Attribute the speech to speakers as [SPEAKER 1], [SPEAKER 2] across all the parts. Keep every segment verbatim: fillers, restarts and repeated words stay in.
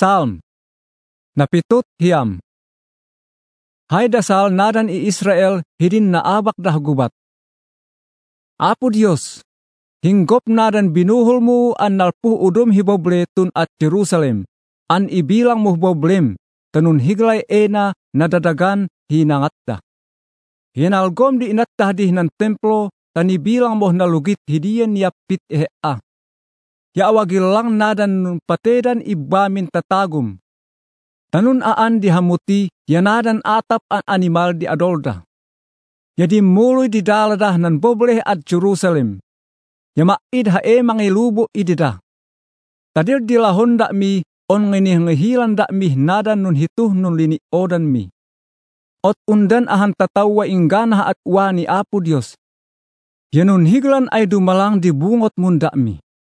[SPEAKER 1] Psalm. Napitut hiyam. Hay dasal nadan i Israel hidin naabak dah gubat. Apo Dios, hinggop nadan binuhul mo an nalpuh udum hiboble tun at Jerusalem, an ibilang mo hiboblem, tanun higlay ena nadadagan hinangatta. Hinalgom di inattah di ng templo, tanibilang mo nalugit hidiyan yapit ea. Yaawagil lang nadan nun patedan ibamin tatagum. Tanun aan di hamuti, yanadan atap an animal di adolda. Yadi muloy di daladah nan bobleh at Jerusalem. Yamaid hae mangilubo idida. Tadir di lahon da mi, on ngini ngehilan da mi nadan nun hituh nun lini odan mi. Ot undan ahan tatawa ingganah at wani Apo Dios. Yanun higlan ay dumalang di bungot munda mi.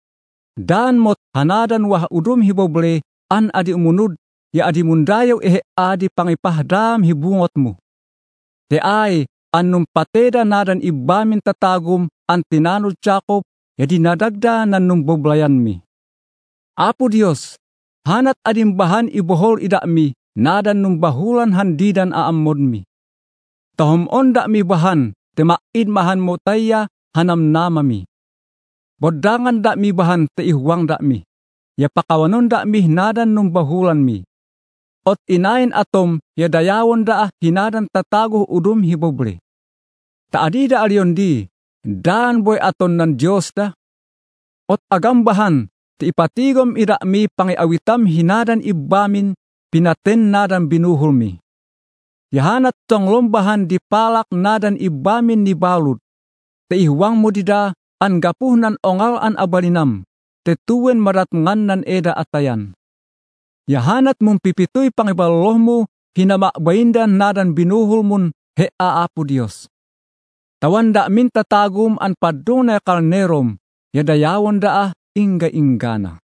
[SPEAKER 1] Dan mot hanadan wah udum hiboble an adi umunud, ya adi mundayaw ehe adi pangipahdam hibungot mo. Te ay, anum pateda nadan ibamin tatagum an tinanod Jacob, ya di nadagda nanum boblayan mi. Apo Dios, hanat adimbahan ibohol ida mi, nadan num bahulan handidan aamod mi. Tahom onda mi bahan, te maid mahan mo taya hanam nama mi. Bodangan da mi bahan te ihwang da mi. Ya pakawanon da mi nadan num bahulan mi. Ot inain atom ya dayawon da hinadan tatago udum hiboble. Ta adi da alion di, dan boy aton nan Diyos da. Ot agambahan, te ipatigom ida mi pangiawitam hinadan ibamin pinaten nadan binuhul mi. Yahanat tong lombahan di palak nadan ibamin ni balud. Te ihwang mo dida an gapuhnan ongal an abalinam, te tuwen marat ngan eda atayan. Yahanat mong pipitoy pangibaloh mo, hinamakbaindan nadan binuhul mun he Apo Dios. Tawanda min tatagum an padung na kalnerom, yadayawon da ingga inggana.